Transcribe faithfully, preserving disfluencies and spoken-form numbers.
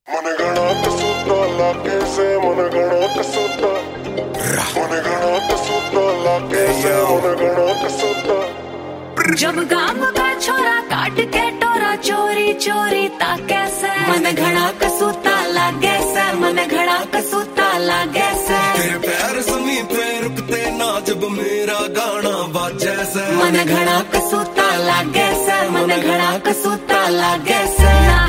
मन घना कसूता लागे से मन घना कसूता मन घना कसूता लागे से मन घना कसूता। जब गांव का छोरा काट के टोरा चोरी चोरी ताके से मन घना कसूता लागे से मन घना कसूता लागे से। तेरे पैर ज़मीं पे रुकते ना जब मेरा गाना बाजे से मन घना कसूता लागे से मन घना कसूता लागे से।